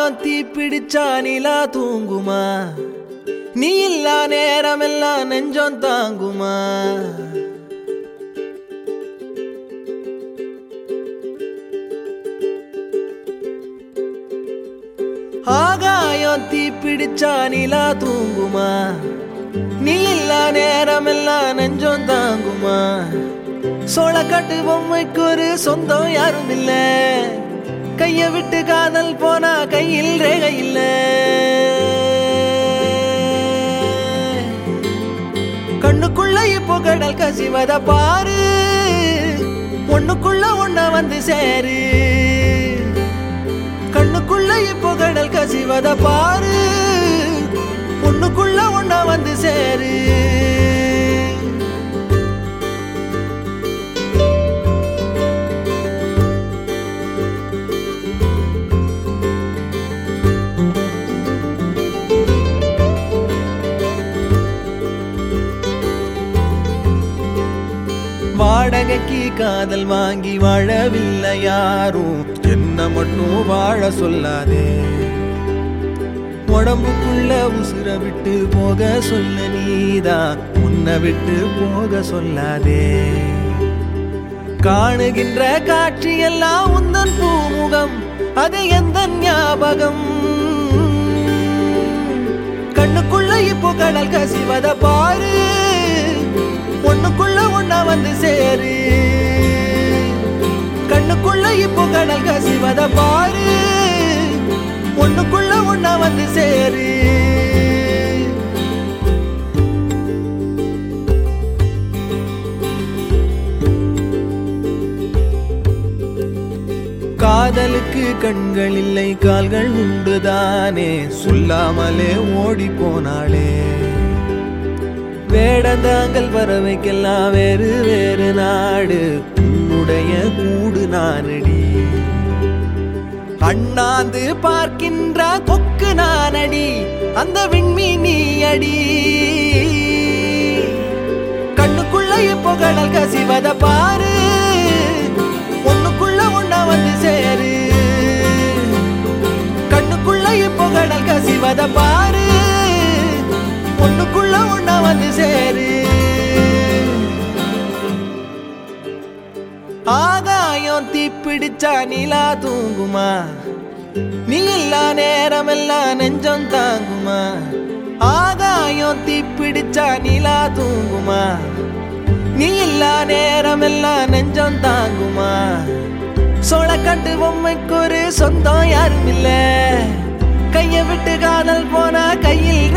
ஆகாயம் தீ பிடிச்சா நிலா தூங்குமா? நீ இல்லா நேரமெல்லாம் நெஞ்சம் தாங்குமா? ஆகாயம் தீ பிடிச்சா நிலா தூங்குமா? நீ இல்லா நேரமெல்லாம் நெஞ்சம் தாங்குமா? சோளக்காட்டு பொம்மைக்கு ஒரு சொந்தம் யாரும் இல்ல, கைய விட்டு காதல் போனா கையில் ரேகை இல்ல. கண்ணுக்குள்ள இப்போ கடல் கசிவத பாரு, ஒண்ணுக்குள்ள ஒண்ண வந்து சேரு. கண்ணுக்குள்ள இப்போ கடல் கசிவத பாரு, ஒண்ணுக்குள்ள ஒண்ண வந்து சேரு. வாடகைக்கு காதல் வாங்கி வாழவில்லை யாரும், என்ன மட்டும் வாழ சொல்லாதே. உடம்புக்குள்ள உசுர விட்டு போக சொல்ல நீதான், உன்னை விட்டு போக சொல்லாதே. காணுகின்ற காட்சி எல்லாம் உந்தன் பூமுகம், அது எந்த ஞாபகம்? கண்ணுக்குள்ள இப்போ கடல் கசிவத பாரு, ஒண்ணுக்குள்ள ஒண்ணா வந்து சேரு. கண்ணுக்குள்ள இப்போ கடல் கசிவத பாரு, ஒண்ணுக்குள்ள ஒண்ணா வந்து சேரு. காதலுக்கு கண்கள் இல்லை கால்கள் உண்டுதானே, சொல்லாமலே ஓடி போனாளே. வேடந்தாங்கள் பறவைக்கெல்லாம் வேறு வேறு நாடு, உன்னுடைய கூடு நானடி. அண்ணாந்து பார்க்கின்ற கொக்கு நானடி, அந்த விண்மீன் நீ அடி. கண்ணுக்குள்ள இப்போ கடல் கசிவத பாரு, ஒண்ணுக்குள்ள ஒண்ணா வந்து சேரு. கண்ணுக்குள்ள இப்போ கடல் கசிவத பாரு, ஒண்ணுக்குள்ள ஒண்ணா வந்து சேரு. ஆகாயம் தீ பிடிச்சா நிலா தூங்குமா? நீ இல்லா நேரமெல்லாம் நெஞ்சம் தாங்குமா? ஆகாயம் தீ பிடிச்சா நிலா தூங்குமா? நீ இல்லா நேரமெல்லாம் நெஞ்சம் தாங்குமா? சோளக்காட்டு பொம்மைக்கு ஒரு சொந்தம் யாரும் இல்ல, கைய விட்டு காதல் போனா கையில்